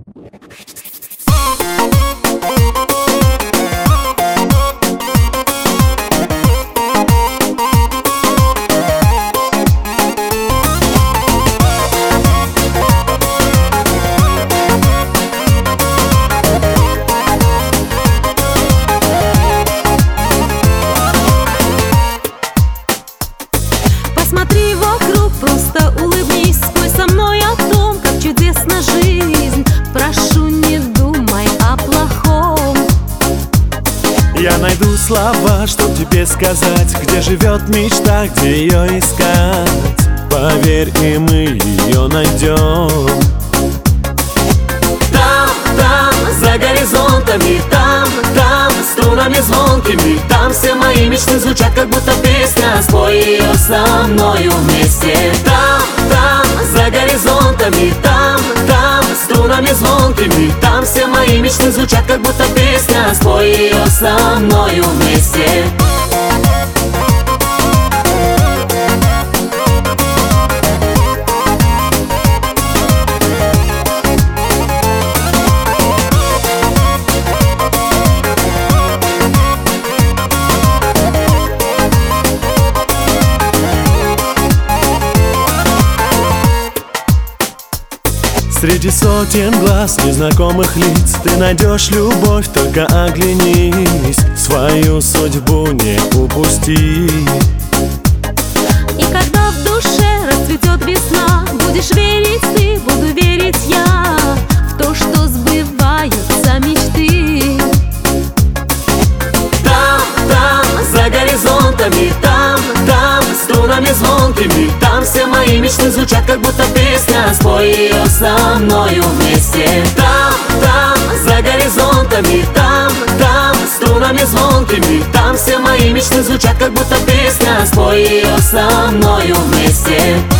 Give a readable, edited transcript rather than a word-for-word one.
Посмотри вокруг, просто улыбнись, спой со мной о том, как чудесна жизнь. Прошу, не думай о плохом. Я найду слова, чтоб тебе сказать, где живет мечта, где ее искать. Поверь, и мы ее найдем. Там, там, за горизонтами, там, там, струнами звонкими, там все мои мечты звучат, как будто песня. Спой ее со мною вместе. Там, там, за горизонтами, там, там, струнами звонкими, там все мои мечты звучат, как будто песня. Спой ее со мною вместе. Среди сотен глаз незнакомых лиц ты найдешь любовь, только оглянись. Свою судьбу не упусти. И когда в душе расцветет весна, будешь верить ты, буду верить я в то, что сбываются мечты. Там, там, за горизонтами, там, там, струнами звонкими, там все мои мечты звучат, как будто песня. Спой ее со мною вместе. Там, там, за горизонтами, там, там, струнами звонкими, там все мои мечты звучат, как будто песня. Спой ее со мною вместе.